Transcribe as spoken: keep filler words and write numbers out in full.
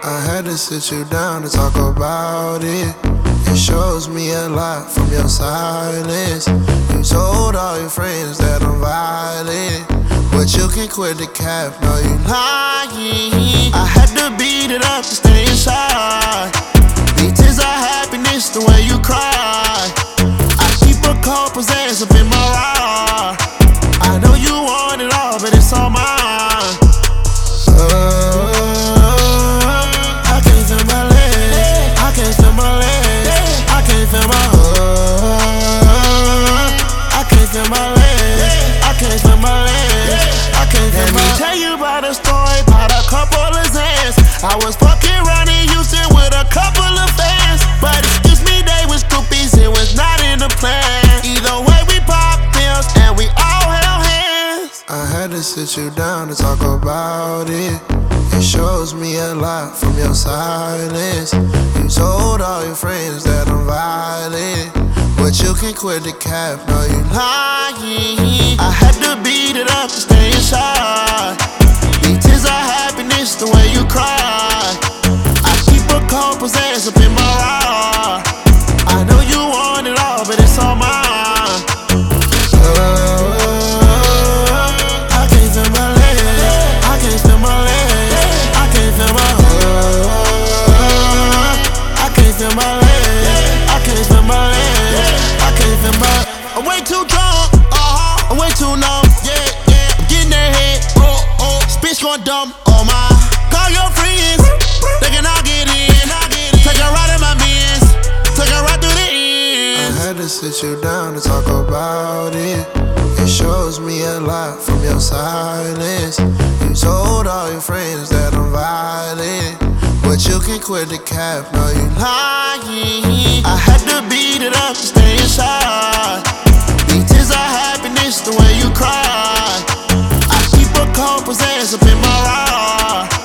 I had to sit you down to talk about it. It shows me a lot from your silence. You told all your friends that I'm violent, but you can quit the cap, no you lying. I had to beat it up to stay inside. These tears are happiness the way you cry. I keep a cold possess up in my ride. I know you want it all, but it's all mine. uh, I can't feel my legs, I can't feel my legs, I can't feel my uh, I can't feel my legs, I can't feel my legs, I can't feel my. Let me tell you about a story about a couple of Zans. I was fucking around in Houston with a couple of fans, but excuse me, they was groupies, it was not in the plan. Either way, we popped pills and we all held hands. I had to sit you down to talk about it. It shows me a lot from your silence. You told all your friends that I'm violent, but you can quit the cap, no you lying. I had to beat it up to stay inside. These tears are happiness the way you cry. I keep a cold possess up in my ride. I know you want it all, but it's all mine. uh, I can't feel my legs, I can't feel my legs, I can't feel my uh, I can't feel my legs, I can't feel my legs, I can't feel my. I'm way too drunk, uh-huh, I'm way too numb, yeah, yeah. I'm getting that head, oh, oh, bitch going dumb, oh my. Call your friends, they can all get in. Take a ride in my Benz, take a ride through the end. I had to sit you down to talk about it. It shows me a lot from your silence. You told all your friends that I'm violent, but you can quit the cap, no you lying. I had to beat it up to stay inside. These tears are happiness the way you cry. I keep a cold possess up in my ride.